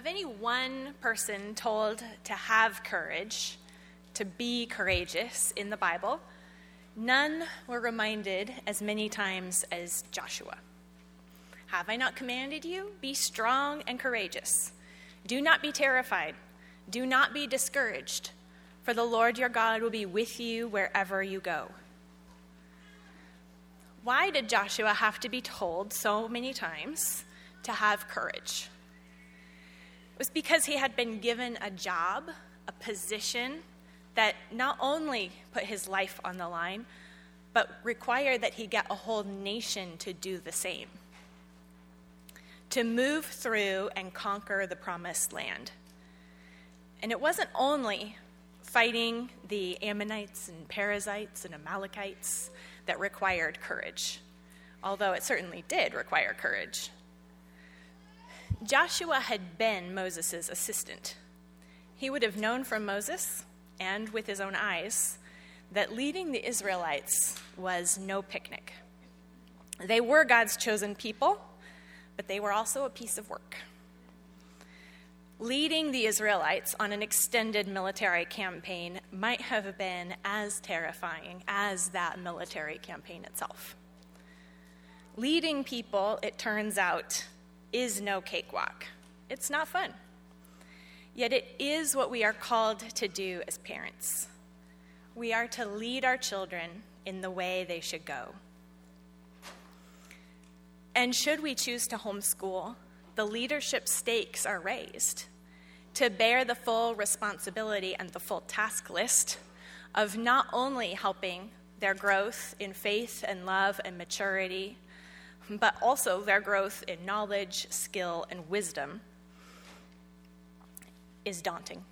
Of any one person told to have courage, to be courageous in the Bible, none were reminded as many times as Joshua. Have I not commanded you? Be strong and courageous. Do not be terrified. Do not be discouraged, for the Lord your God will be with you wherever you go. Why did Joshua have to be told so many times to have courage? It was because he had been given a job, a position that not only put his life on the line, but required that he get a whole nation to do the same, to move through and conquer the promised land. And it wasn't only fighting the Ammonites and Perizzites and Amalekites that required courage, although it certainly did require courage. Joshua had been Moses' assistant. He would have known from Moses and with his own eyes that leading the Israelites was no picnic. They were God's chosen people, but they were also a piece of work. Leading the Israelites on an extended military campaign might have been as terrifying as that military campaign itself. Leading people, it turns out, is no cakewalk. It's not fun. Yet it is what we are called to do as parents. We are to lead our children in the way they should go. And should we choose to homeschool, the leadership stakes are raised to bear the full responsibility and the full task list of not only helping their growth in faith and love and maturity, but also their growth in knowledge, skill, and wisdom is daunting.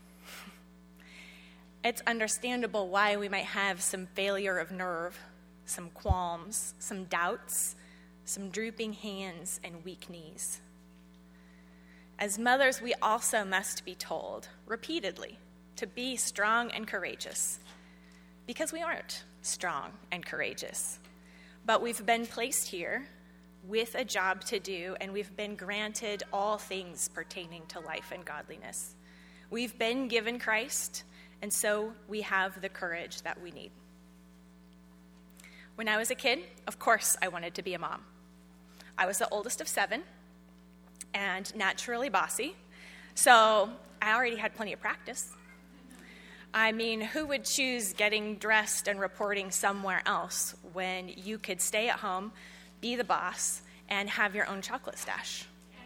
It's understandable why we might have some failure of nerve, some qualms, some doubts, some drooping hands and weak knees. As mothers, we also must be told repeatedly to be strong and courageous, because we aren't strong and courageous. But we've been placed here with a job to do, and we've been granted all things pertaining to life and godliness. We've been given Christ, and so we have the courage that we need. When I was a kid, of course I wanted to be a mom. I was the oldest of 7 and naturally bossy, so I already had plenty of practice. I mean, who would choose getting dressed and reporting somewhere else when you could stay at home, be the boss, and have your own chocolate stash?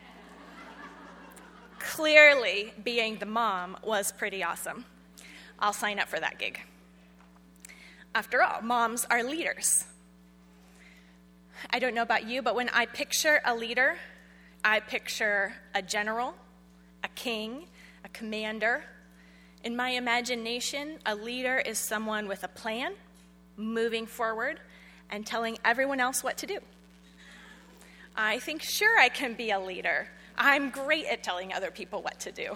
Clearly, being the mom was pretty awesome. I'll sign up for that gig. After all, moms are leaders. I don't know about you, but when I picture a leader, I picture a general, a king, a commander. In my imagination, a leader is someone with a plan, moving forward, and telling everyone else what to do. I think, sure, I can be a leader. I'm great at telling other people what to do.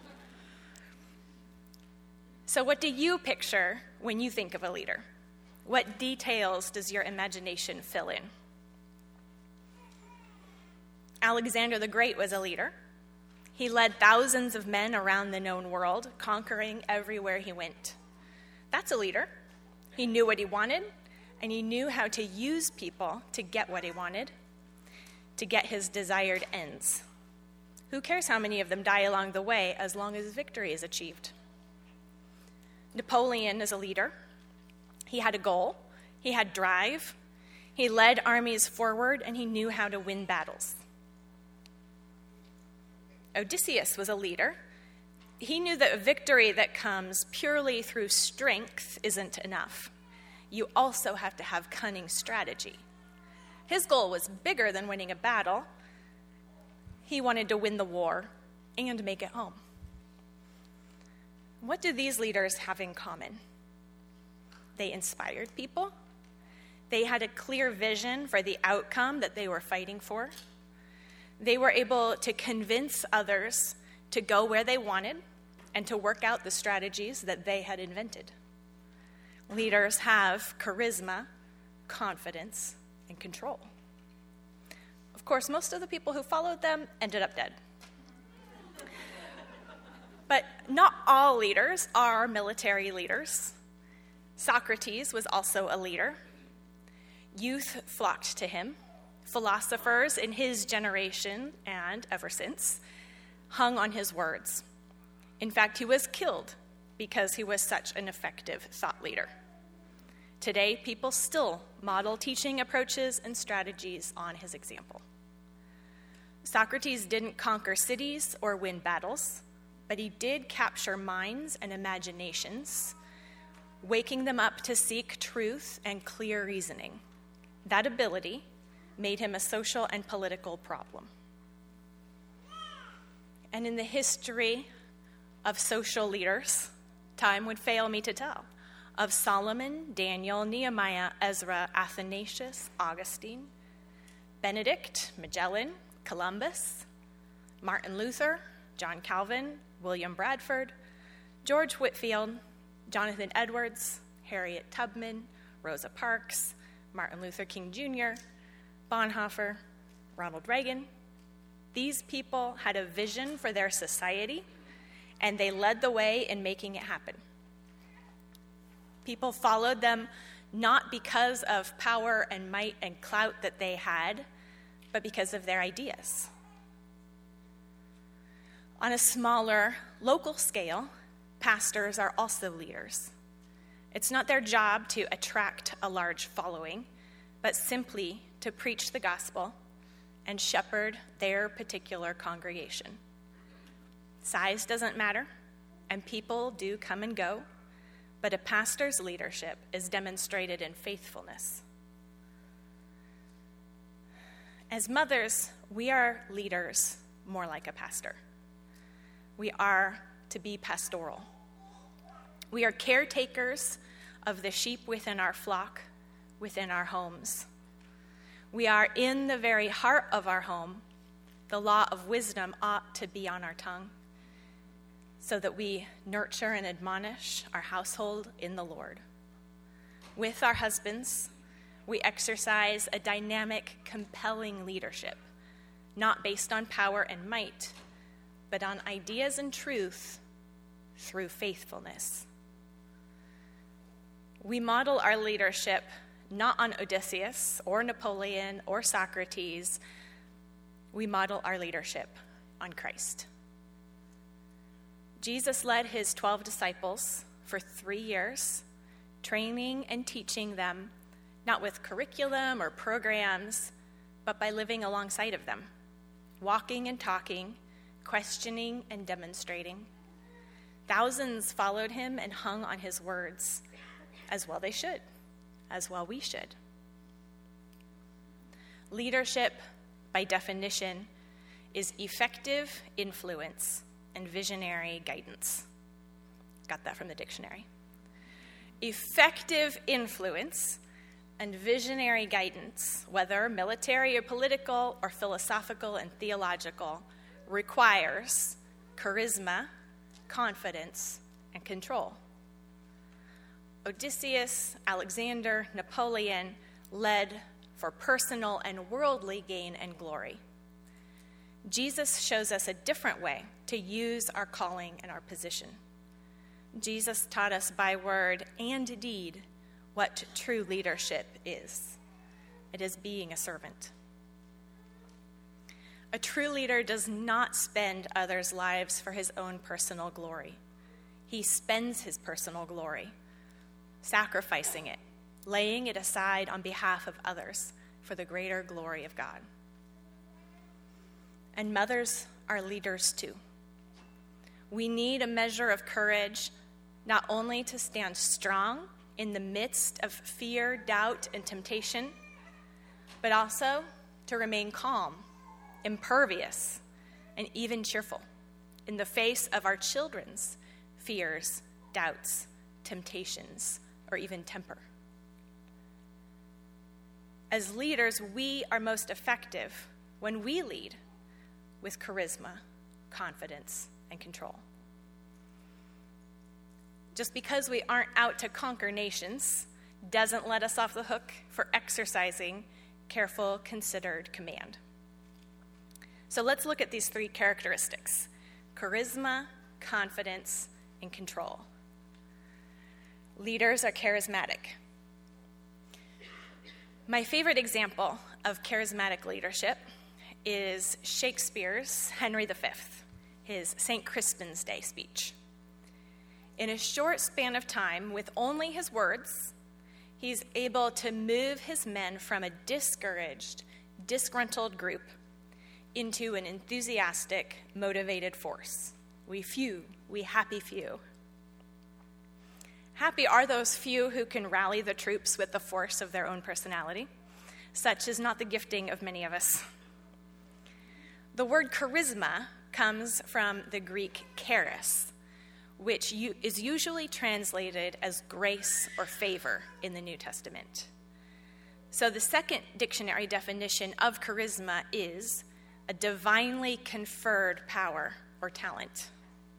So what do you picture when you think of a leader? What details does your imagination fill in? Alexander the Great was a leader. He led thousands of men around the known world, conquering everywhere he went. That's a leader. He knew what he wanted, and he knew how to use people to get what he wanted, to get his desired ends. Who cares how many of them die along the way, as long as victory is achieved? Napoleon is a leader. He had a goal. He had drive. He led armies forward, and he knew how to win battles. Odysseus was a leader. He knew that a victory that comes purely through strength isn't enough. You also have to have cunning strategy. His goal was bigger than winning a battle. He wanted to win the war and make it home. What do these leaders have in common? They inspired people. They had a clear vision for the outcome that they were fighting for. They were able to convince others to go where they wanted and to work out the strategies that they had invented. Leaders have charisma, confidence, and control. Of course, most of the people who followed them ended up dead. not all leaders are military leaders. Socrates was also a leader. Youth flocked to him. Philosophers in his generation and ever since hung on his words. In fact, he was killed because he was such an effective thought leader. Today, people still model teaching approaches and strategies on his example. Socrates didn't conquer cities or win battles, but he did capture minds and imaginations, waking them up to seek truth and clear reasoning. That ability made him a social and political problem. And in the history of social leaders, time would fail me to tell, of Solomon, Daniel, Nehemiah, Ezra, Athanasius, Augustine, Benedict, Magellan, Columbus, Martin Luther, John Calvin, William Bradford, George Whitefield, Jonathan Edwards, Harriet Tubman, Rosa Parks, Martin Luther King Jr., Bonhoeffer, Ronald Reagan. These people had a vision for their society, and they led the way in making it happen. People followed them not because of power and might and clout that they had, but because of their ideas. On a smaller, local scale, pastors are also leaders. It's not their job to attract a large following, but simply to preach the gospel and shepherd their particular congregation. Size doesn't matter, and people do come and go, but a pastor's leadership is demonstrated in faithfulness. As mothers, we are leaders more like a pastor. We are to be pastoral. We are caretakers of the sheep within our flock, within our homes. We are in the very heart of our home. The law of wisdom ought to be on our tongue, so that we nurture and admonish our household in the Lord. With our husbands, we exercise a dynamic, compelling leadership, not based on power and might, but on ideas and truth through faithfulness. We model our leadership not on Odysseus or Napoleon or Socrates. We model our leadership on Christ. Jesus led his 12 disciples for 3 years, training and teaching them, not with curriculum or programs, but by living alongside of them, walking and talking, questioning and demonstrating. Thousands followed him and hung on his words, as well they should, as well we should. Leadership, by definition, is effective influence and visionary guidance. Got that from the dictionary. Effective influence and visionary guidance, whether military or political or philosophical and theological, requires charisma, confidence, and control. Odysseus, Alexander, Napoleon led for personal and worldly gain and glory. Jesus shows us a different way to use our calling and our position. Jesus taught us by word and deed what true leadership is. It is being a servant. A true leader does not spend others' lives for his own personal glory. He spends his personal glory, sacrificing it, laying it aside on behalf of others for the greater glory of God. And mothers are leaders too. We need a measure of courage, not only to stand strong in the midst of fear, doubt, and temptation, but also to remain calm, impervious, and even cheerful in the face of our children's fears, doubts, temptations, or even temper. As leaders, we are most effective when we lead with charisma, confidence, and control. Just because we aren't out to conquer nations doesn't let us off the hook for exercising careful, considered command. So let's look at these 3 characteristics: charisma, confidence, and control. Leaders are charismatic. My favorite example of charismatic leadership is Shakespeare's Henry V, his St. Crispin's Day speech. In a short span of time, with only his words, he's able to move his men from a discouraged, disgruntled group into an enthusiastic, motivated force. We few, we happy few. Happy are those few who can rally the troops with the force of their own personality. Such is not the gifting of many of us. The word charisma comes from the Greek charis, which is usually translated as grace or favor in the New Testament. So the second dictionary definition of charisma is a divinely conferred power or talent.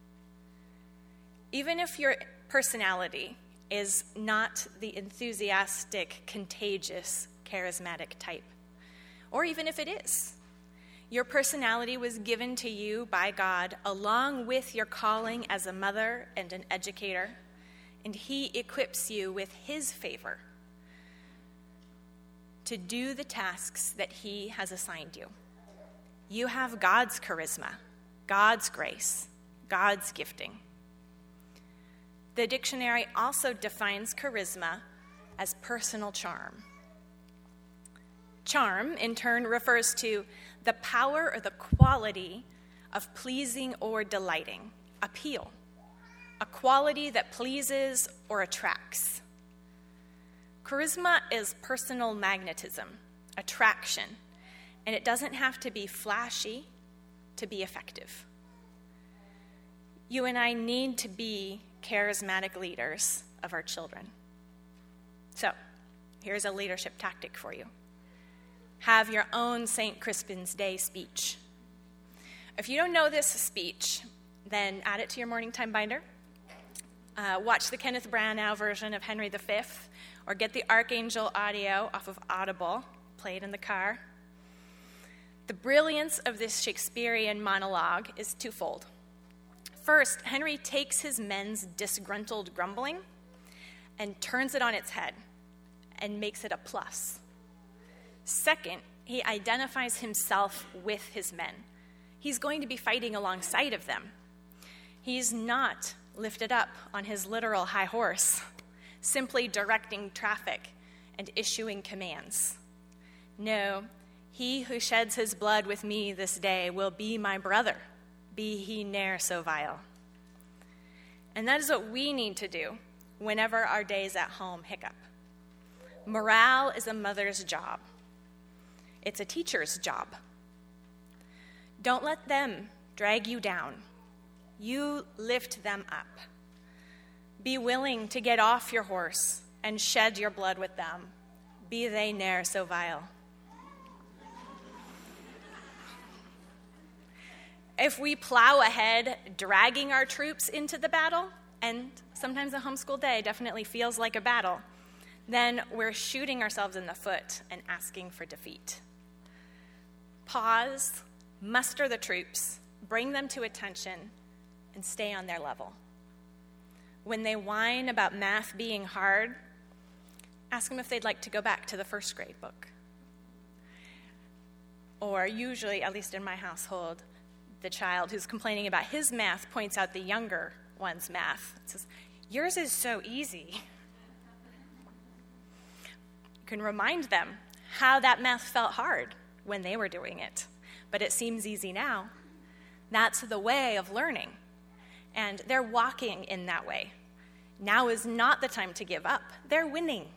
Even if your personality is not the enthusiastic, contagious, charismatic type, or even if it is, your personality was given to you by God along with your calling as a mother and an educator, and He equips you with His favor to do the tasks that He has assigned you. You have God's charisma, God's grace, God's gifting. The dictionary also defines charisma as personal charm. Charm, in turn, refers to the power or the quality of pleasing or delighting, appeal, a quality that pleases or attracts. Charisma is personal magnetism, attraction, and it doesn't have to be flashy to be effective. You and I need to be charismatic leaders of our children. So, here's a leadership tactic for you. Have your own St. Crispin's Day speech. If you don't know this speech, then add it to your morning time binder. Watch the Kenneth Branagh version of Henry V, or get the Archangel audio off of Audible, play it in the car. The brilliance of this Shakespearean monologue is twofold. First, Henry takes his men's disgruntled grumbling and turns it on its head and makes it a plus. Second, he identifies himself with his men. He's going to be fighting alongside of them. He's not lifted up on his literal high horse, simply directing traffic and issuing commands. No, he who sheds his blood with me this day will be my brother, be he ne'er so vile. And that is what we need to do whenever our days at home hiccup. Morale is a mother's job. It's a teacher's job. Don't let them drag you down. You lift them up. Be willing to get off your horse and shed your blood with them, be they ne'er so vile. If we plow ahead, dragging our troops into the battle, and sometimes a homeschool day definitely feels like a battle, then we're shooting ourselves in the foot and asking for defeat. Pause, muster the troops, bring them to attention, and stay on their level. When they whine about math being hard, ask them if they'd like to go back to the first grade book. Or usually, at least in my household, the child who's complaining about his math points out the younger one's math. It says, "Yours is so easy." You can remind them how that math felt hard when they were doing it, but it seems easy now. That's the way of learning, and they're walking in that way. Now is not the time to give up. They're winning.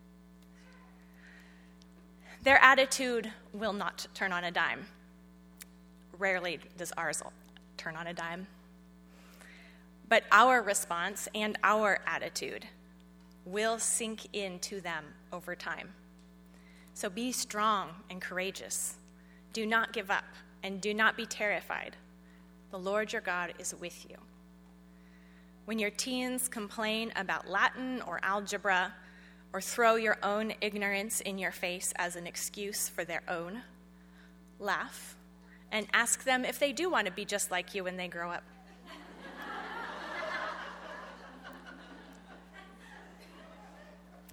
Their attitude will not turn on a dime. Rarely does ours turn on a dime. But our response and our attitude will sink into them over time. So be strong and courageous. Do not give up and do not be terrified. The Lord your God is with you. When your teens complain about Latin or algebra or throw your own ignorance in your face as an excuse for their own, laugh and ask them if they do want to be just like you when they grow up.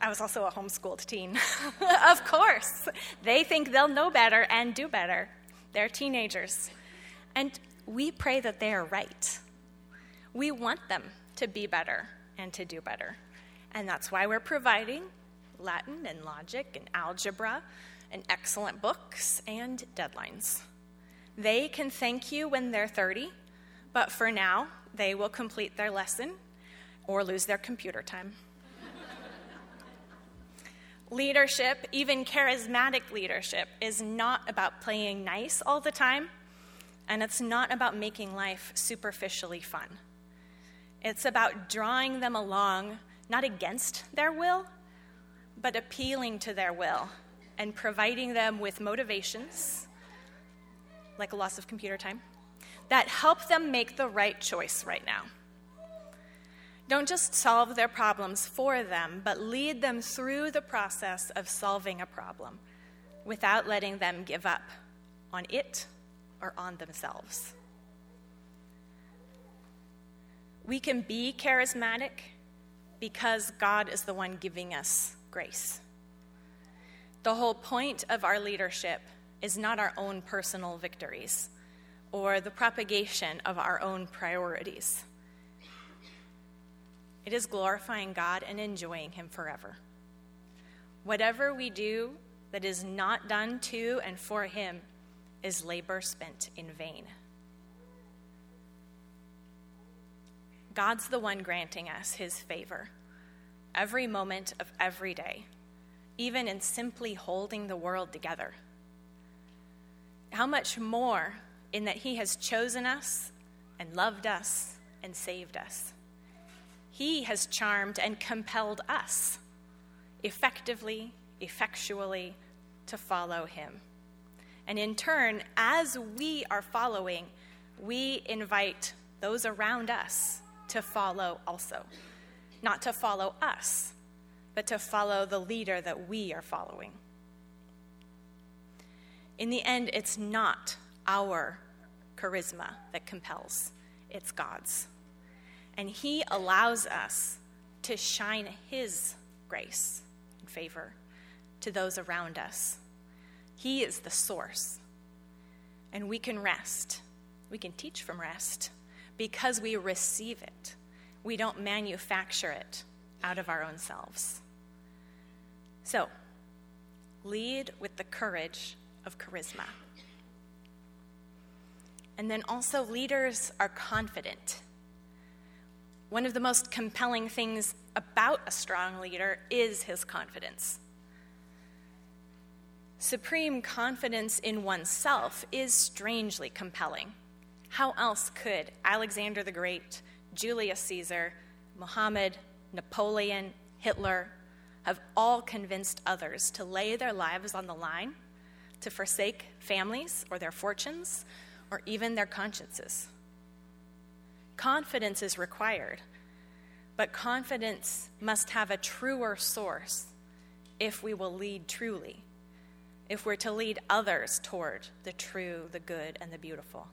I was also a homeschooled teen. Of course. They think they'll know better and do better. They're teenagers. And we pray that they are right. We want them to be better and to do better. And that's why we're providing Latin and logic and algebra and excellent books and deadlines. They can thank you when they're 30, but for now, they will complete their lesson or lose their computer time. Leadership, even charismatic leadership, is not about playing nice all the time, and it's not about making life superficially fun. It's about drawing them along, not against their will, but appealing to their will and providing them with motivations, like a loss of computer time, that help them make the right choice right now. Don't just solve their problems for them, but lead them through the process of solving a problem without letting them give up on it or on themselves. We can be charismatic because God is the one giving us grace. The whole point of our leadership is not our own personal victories or the propagation of our own priorities. It is glorifying God and enjoying Him forever. Whatever we do that is not done to and for Him is labor spent in vain. God's the one granting us His favor every moment of every day, even in simply holding the world together. How much more in that He has chosen us and loved us and saved us. He has charmed and compelled us effectively, effectually to follow Him. And in turn, as we are following, we invite those around us to follow also. Not to follow us, but to follow the leader that we are following. In the end, it's not our charisma that compels, it's God's. And He allows us to shine His grace and favor to those around us. He is the source. And we can rest. We can teach from rest because we receive it. We don't manufacture it out of our own selves. So, lead with the courage of charisma. And then also, leaders are confident. One of the most compelling things about a strong leader is his confidence. Supreme confidence in oneself is strangely compelling. How else could Alexander the Great, Julius Caesar, Muhammad, Napoleon, Hitler have all convinced others to lay their lives on the line, to forsake families or their fortunes, or even their consciences? Confidence is required, but confidence must have a truer source if we will lead truly, if we're to lead others toward the true, the good, and the beautiful.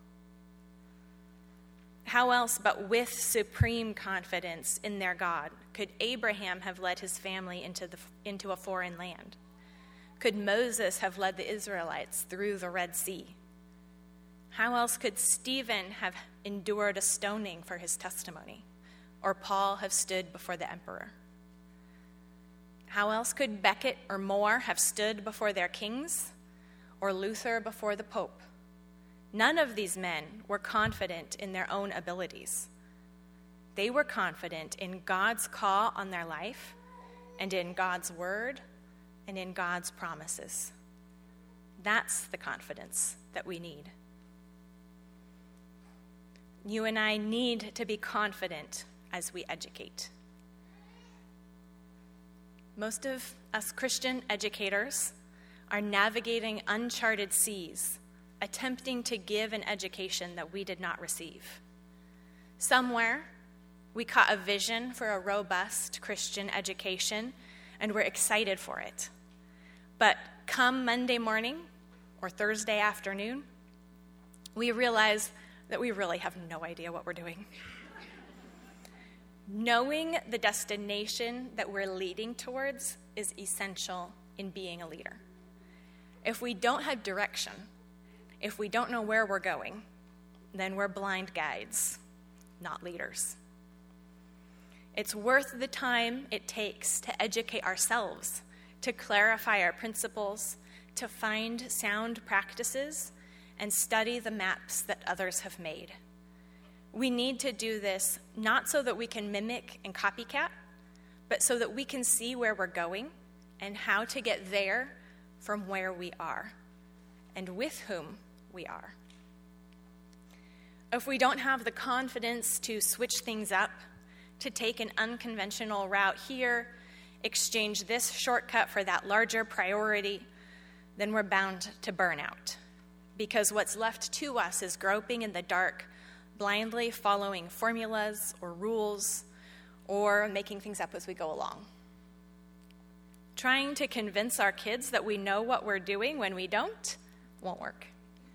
How else but with supreme confidence in their God could Abraham have led his family into a foreign land? Could Moses have led the Israelites through the Red Sea? How else could Stephen have endured a stoning for his testimony, or Paul have stood before the emperor? How else could Becket or More have stood before their kings, or Luther before the Pope? None of these men were confident in their own abilities. They were confident in God's call on their life, and in God's word, and in God's promises. That's the confidence that we need. You and I need to be confident as we educate. Most of us Christian educators are navigating uncharted seas, attempting to give an education that we did not receive. Somewhere, we caught a vision for a robust Christian education, and we're excited for it. But come Monday morning or Thursday afternoon, we realize that we really have no idea what we're doing. Knowing the destination that we're leading towards is essential in being a leader. If we don't have direction, if we don't know where we're going, then we're blind guides, not leaders. It's worth the time it takes to educate ourselves, to clarify our principles, to find sound practices, and study the maps that others have made. We need to do this not so that we can mimic and copycat, but so that we can see where we're going and how to get there from where we are and with whom we are. If we don't have the confidence to switch things up, to take an unconventional route here, exchange this shortcut for that larger priority, then we're bound to burn out. Because what's left to us is groping in the dark, blindly following formulas or rules, or making things up as we go along. Trying to convince our kids that we know what we're doing when we don't won't work.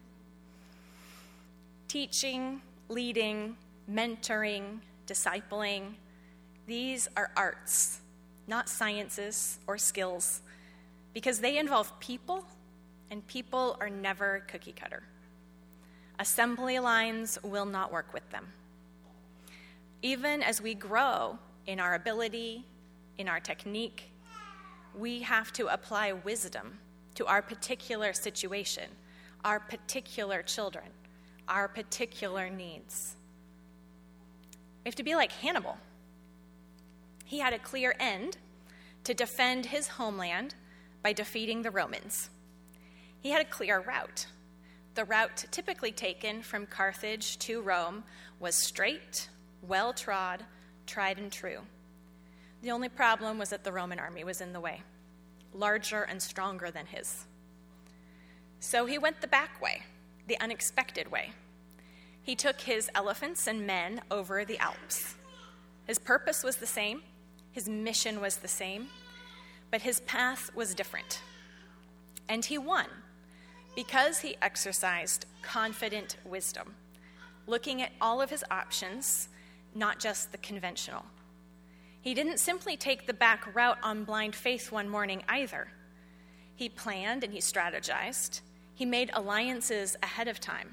Teaching, leading, mentoring, discipling, these are arts, not sciences or skills, because they involve people, and people are never cookie cutter. Assembly lines will not work with them. Even as we grow in our ability, in our technique, we have to apply wisdom to our particular situation, our particular children, our particular needs. We have to be like Hannibal. He had a clear end to defend his homeland by defeating the Romans. He had a clear route. The route typically taken from Carthage to Rome was straight, well-trod, tried and true. The only problem was that the Roman army was in the way, larger and stronger than his. So he went the back way, the unexpected way. He took his elephants and men over the Alps. His purpose was the same, his mission was the same, but his path was different. And he won because he exercised confident wisdom, looking at all of his options, not just the conventional. He didn't simply take the back route on blind faith one morning either. He planned and he strategized. He made alliances ahead of time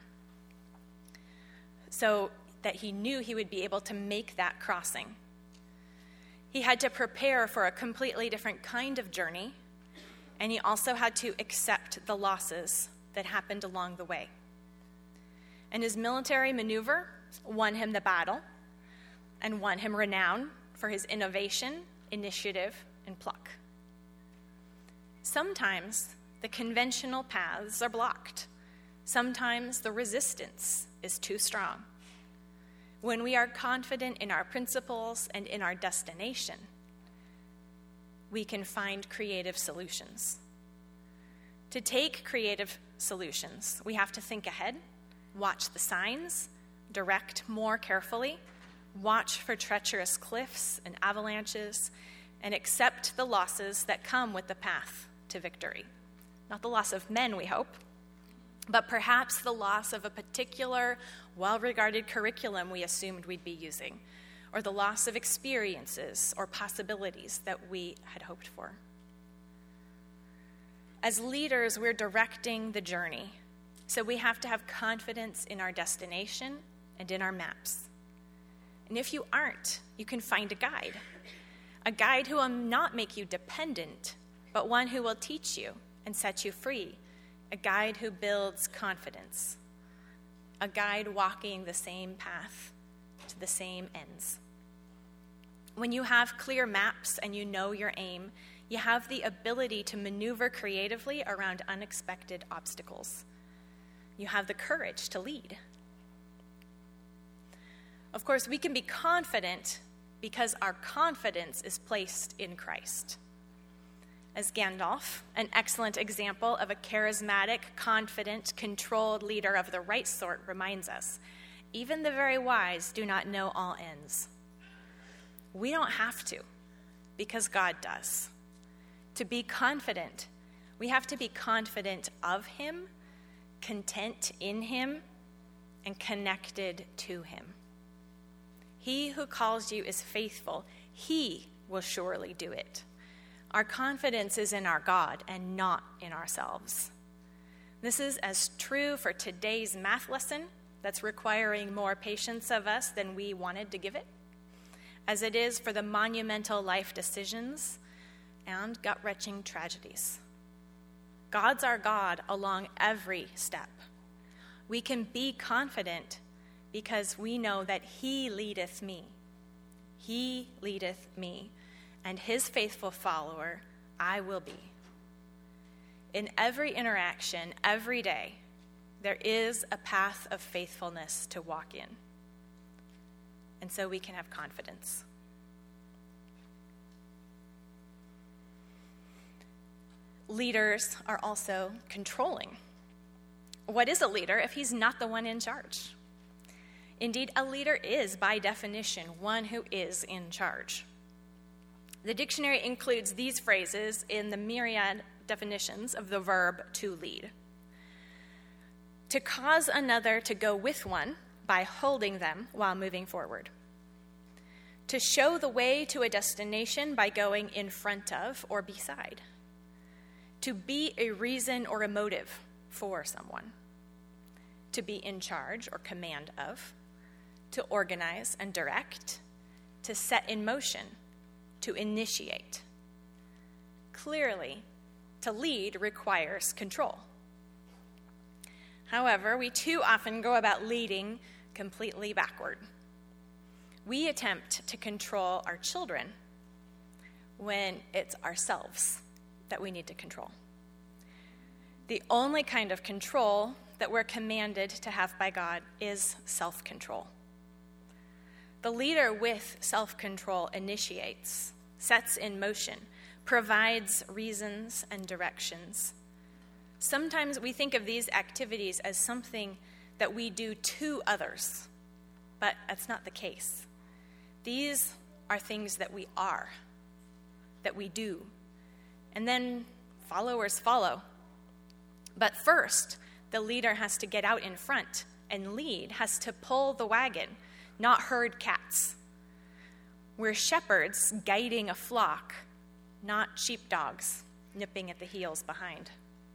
so that he knew he would be able to make that crossing. He had to prepare for a completely different kind of journey, and he also had to accept the losses that happened along the way. And his military maneuver won him the battle and won him renown for his innovation, initiative, and pluck. Sometimes the conventional paths are blocked. Sometimes the resistance is too strong. When we are confident in our principles and in our destination, we can find creative solutions. To take creative solutions, we have to think ahead, watch the signs, direct more carefully, watch for treacherous cliffs and avalanches, and accept the losses that come with the path to victory. Not the loss of men, we hope, but perhaps the loss of a particular well-regarded curriculum we assumed we'd be using, or the loss of experiences or possibilities that we had hoped for. As leaders, we're directing the journey, so we have to have confidence in our destination and in our maps. And if you aren't, you can find a guide who will not make you dependent, but one who will teach you and set you free, a guide who builds confidence, a guide walking the same path to the same ends. When you have clear maps and you know your aim, you have the ability to maneuver creatively around unexpected obstacles. You have the courage to lead. Of course, we can be confident because our confidence is placed in Christ. As Gandalf, an excellent example of a charismatic, confident, controlled leader of the right sort, reminds us, even the very wise do not know all ends. We don't have to, because God does. To be confident, we have to be confident of him, content in him, and connected to him. He who calls you is faithful. He will surely do it. Our confidence is in our God and not in ourselves. This is as true for today's math lesson that's requiring more patience of us than we wanted to give it, as it is for the monumental life decisions and gut-wrenching tragedies. God's our God along every step. We can be confident because we know that He leadeth me. He leadeth me, and His faithful follower I will be. In every interaction, every day, there is a path of faithfulness to walk in. And so we can have confidence. Leaders are also controlling. What is a leader if he's not the one in charge? Indeed, a leader is, by definition, one who is in charge. The dictionary includes these phrases in the myriad definitions of the verb to lead. To cause another to go with one by holding them while moving forward. To show the way to a destination by going in front of or beside. To be a reason or a motive for someone. To be in charge or command of. To organize and direct. To set in motion. To initiate. Clearly, to lead requires control. However, we too often go about leading completely backward. We attempt to control our children when it's ourselves that we need to control. The only kind of control that we're commanded to have by God is self-control. The leader with self-control initiates, sets in motion, provides reasons and directions. Sometimes we think of these activities as something that we do to others, but that's not the case. These are things that we are, that we do, and then followers follow. But first, the leader has to get out in front and lead, has to pull the wagon, not herd cats. We're shepherds guiding a flock, not sheepdogs nipping at the heels behind.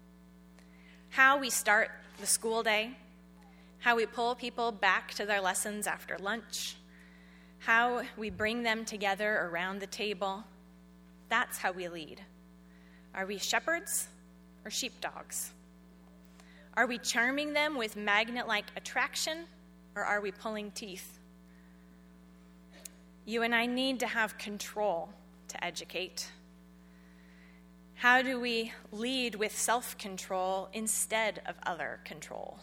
How we start the school day, how we pull people back to their lessons after lunch, how we bring them together around the table, that's how we lead. Are we shepherds or sheepdogs? Are we charming them with magnet-like attraction, or are we pulling teeth? You and I need to have control to educate. How do we lead with self-control instead of other control?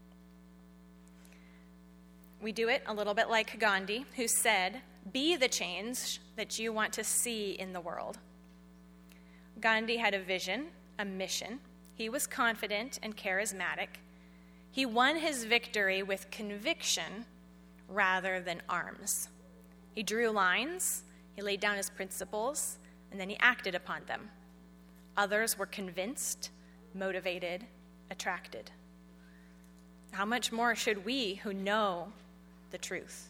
We do it a little bit like Gandhi, who said, "Be the change that you want to see in the world." Gandhi had a vision, a mission. He was confident and charismatic. He won his victory with conviction rather than arms. He drew lines, he laid down his principles, and then he acted upon them. Others were convinced, motivated, attracted. How much more should we who know the truth?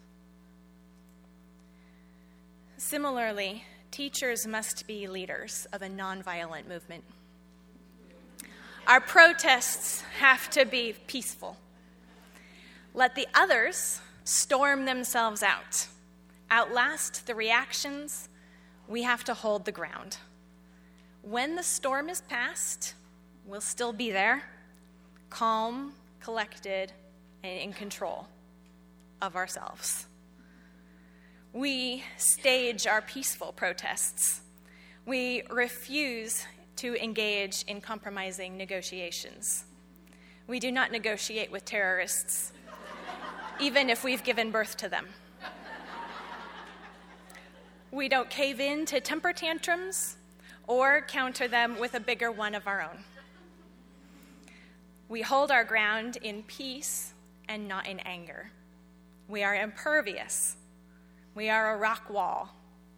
Similarly, teachers must be leaders of a nonviolent movement. Our protests have to be peaceful. Let the others storm themselves out. Outlast the reactions. We have to hold the ground. When the storm is past, we'll still be there, calm, collected, and in control of ourselves. We stage our peaceful protests. We refuse to engage in compromising negotiations. We do not negotiate with terrorists, even if we've given birth to them. We don't cave in to temper tantrums or counter them with a bigger one of our own. We hold our ground in peace and not in anger. We are impervious. We are a rock wall.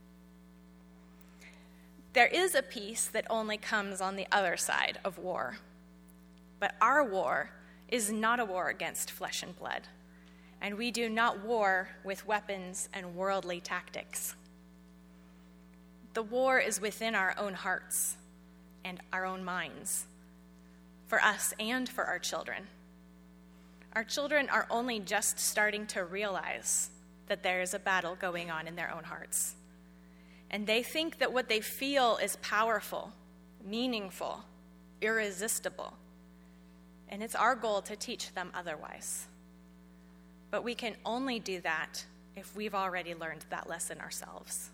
There is a peace that only comes on the other side of war. But our war is not a war against flesh and blood, and we do not war with weapons and worldly tactics. The war is within our own hearts and our own minds, for us and for our children. Our children are only just starting to realize that there is a battle going on in their own hearts. And they think that what they feel is powerful, meaningful, irresistible. And it's our goal to teach them otherwise. But we can only do that if we've already learned that lesson ourselves.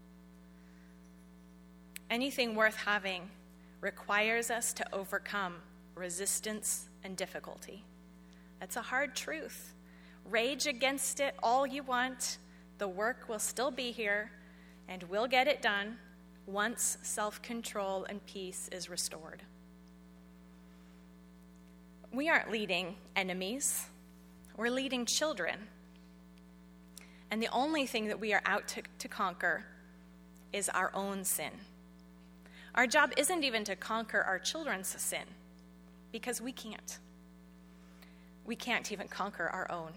Anything worth having requires us to overcome resistance and difficulty. That's a hard truth. Rage against it all you want. The work will still be here, and we'll get it done once self-control and peace is restored. We aren't leading enemies. We're leading children. And the only thing that we are out to conquer is our own sin. Our job isn't even to conquer our children's sin, because we can't. We can't even conquer our own.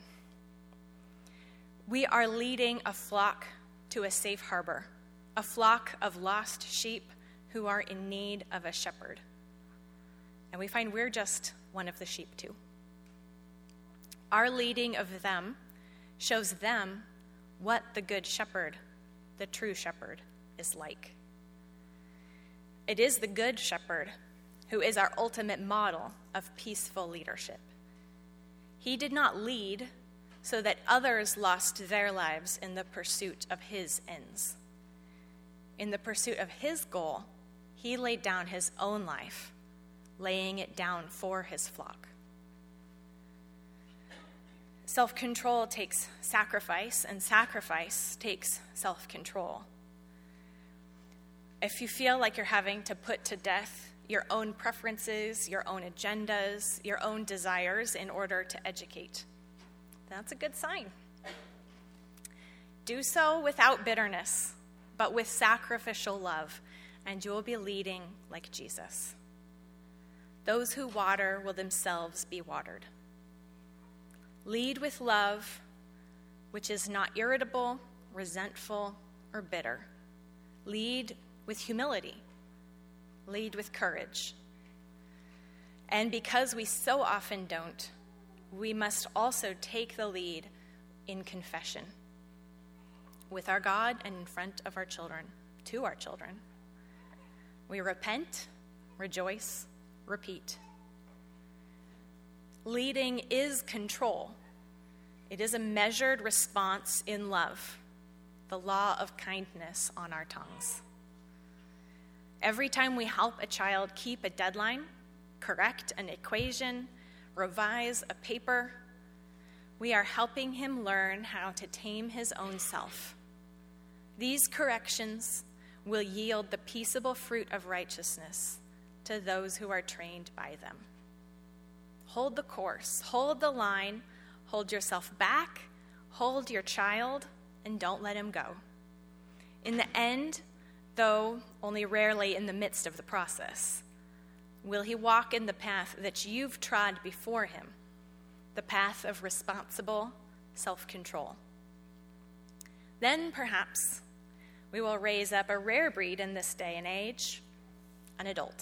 We are leading a flock to a safe harbor, a flock of lost sheep who are in need of a shepherd. And we find we're just one of the sheep too. Our leading of them shows them what the good shepherd, the true shepherd, is like. It is the good shepherd who is our ultimate model of peaceful leadership. He did not lead so that others lost their lives in the pursuit of his ends. In the pursuit of his goal, he laid down his own life, laying it down for his flock. Self-control takes sacrifice, and sacrifice takes self-control. If you feel like you're having to put to death your own preferences, your own agendas, your own desires in order to educate, that's a good sign. Do so without bitterness, but with sacrificial love, and you will be leading like Jesus. Those who water will themselves be watered. Lead with love, which is not irritable, resentful, or bitter. Lead with humility. Lead with courage. And because we so often don't, we must also take the lead in confession with our God and in front of our children, to our children. We repent, rejoice, repeat. Leading is control. It is a measured response in love, the law of kindness on our tongues. Every time we help a child keep a deadline, correct an equation, revise a paper, we are helping him learn how to tame his own self. These corrections will yield the peaceable fruit of righteousness to those who are trained by them. Hold the course, hold the line, hold yourself back, hold your child, and don't let him go. In the end, though only rarely in the midst of the process, will he walk in the path that you've trod before him, the path of responsible self-control. Then perhaps we will raise up a rare breed in this day and age, an adult.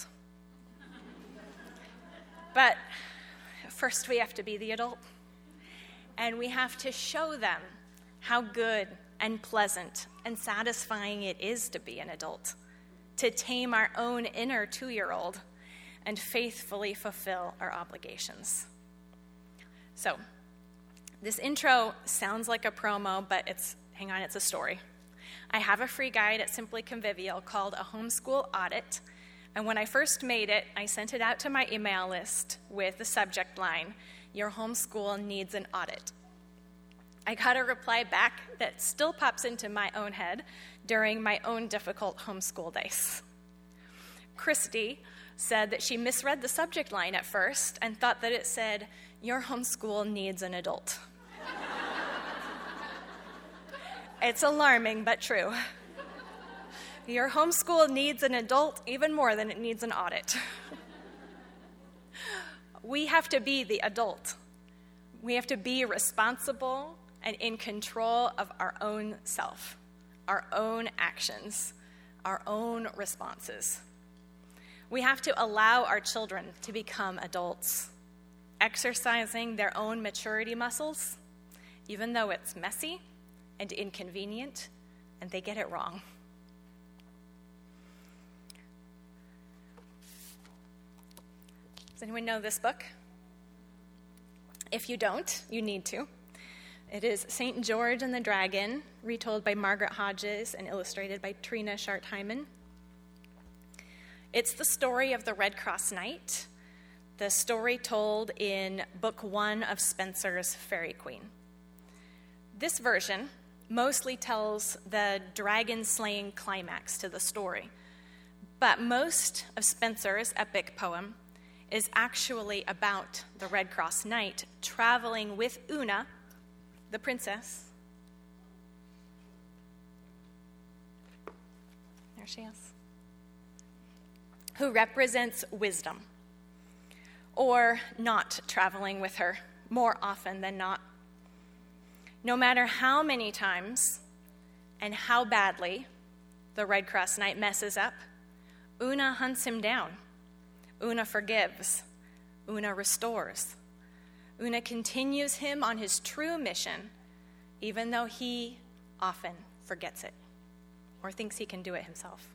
But first we have to be the adult, and we have to show them how good and pleasant and satisfying it is to be an adult, to tame our own inner 2-year-old and faithfully fulfill our obligations. So, this intro sounds like a promo, but it's a story. I have a free guide at Simply Convivial called A Homeschool Audit, and when I first made it, I sent it out to my email list with the subject line, "Your homeschool needs an audit." I got a reply back that still pops into my own head during my own difficult homeschool days. Christy said that she misread the subject line at first and thought that it said, "Your homeschool needs an adult." It's alarming, but true. Your homeschool needs an adult even more than it needs an audit. We have to be the adult. We have to be responsible and in control of our own self, our own actions, our own responses. We have to allow our children to become adults, exercising their own maturity muscles, even though it's messy and inconvenient and they get it wrong. Does anyone know this book? If you don't, you need to. It is St. George and the Dragon, retold by Margaret Hodges and illustrated by Trina Schardt-Hyman. It's the story of the Red Cross Knight, the story told in Book 1 of Spenser's Fairy Queen. This version mostly tells the dragon-slaying climax to the story, but most of Spenser's epic poem is actually about the Red Cross Knight traveling with Una, the princess. There she is. Who represents wisdom, or not traveling with her more often than not. No matter how many times and how badly the Red Cross Knight messes up, Una hunts him down. Una forgives. Una restores. Una continues him on his true mission, even though he often forgets it or thinks he can do it himself.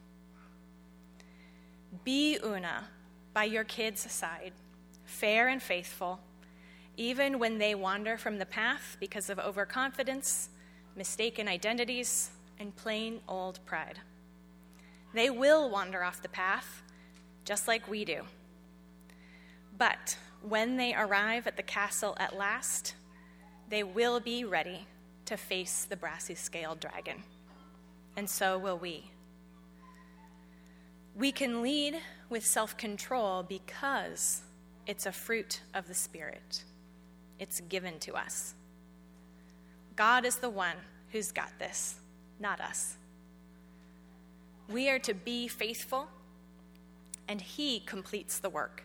Be Una by your kids' side, fair and faithful, even when they wander from the path because of overconfidence, mistaken identities, and plain old pride. They will wander off the path, just like we do. But when they arrive at the castle at last, they will be ready to face the brassy-scaled dragon. And so will we. We can lead with self-control because it's a fruit of the Spirit. It's given to us. God is the one who's got this, not us. We are to be faithful, and He completes the work.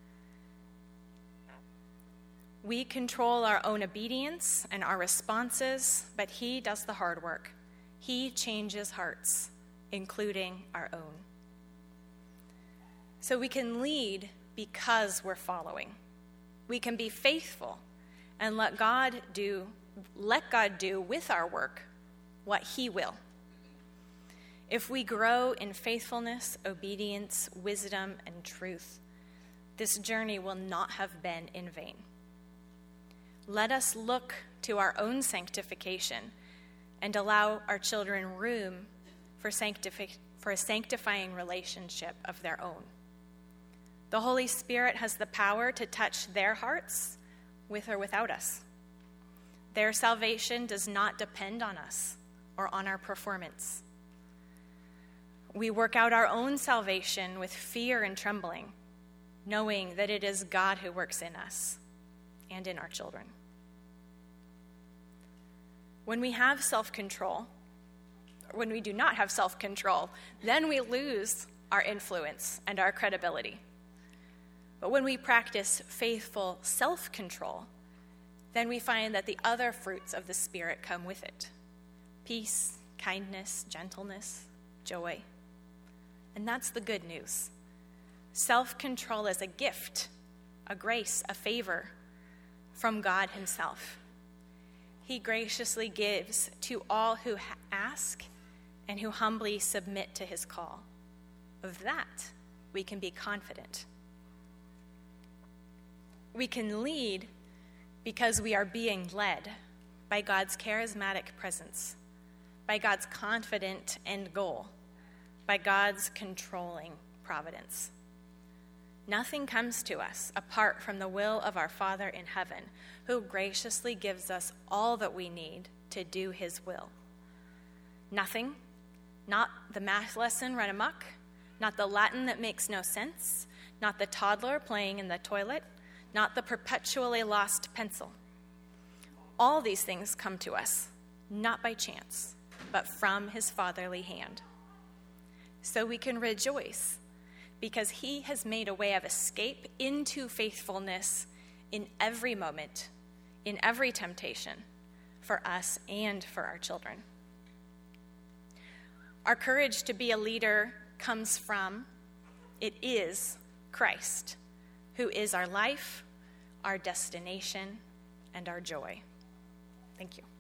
We control our own obedience and our responses, but He does the hard work. He changes hearts, including our own. So we can lead because we're following. We can be faithful and let God do with our work what He will. If we grow in faithfulness, obedience, wisdom, and truth, this journey will not have been in vain. Let us look to our own sanctification and allow our children room for a sanctifying relationship of their own. The Holy Spirit has the power to touch their hearts with or without us. Their salvation does not depend on us or on our performance. We work out our own salvation with fear and trembling, knowing that it is God who works in us and in our children. When we have self-control, or when we do not have self-control, then we lose our influence and our credibility. But when we practice faithful self-control, then we find that the other fruits of the Spirit come with it: peace, kindness, gentleness, joy. And that's the good news. Self-control is a gift, a grace, a favor from God Himself. He graciously gives to all who ask and who humbly submit to His call. Of that, we can be confident. We can lead because we are being led by God's charismatic presence, by God's confident end goal, by God's controlling providence. Nothing comes to us apart from the will of our Father in heaven, who graciously gives us all that we need to do His will. Nothing, not the math lesson run amok, not the Latin that makes no sense, not the toddler playing in the toilet, not the perpetually lost pencil. All these things come to us, not by chance, but from His fatherly hand. So we can rejoice because He has made a way of escape into faithfulness in every moment, in every temptation, for us and for our children. Our courage to be a leader comes from, it is Christ, who is our life, our destination, and our joy. Thank you.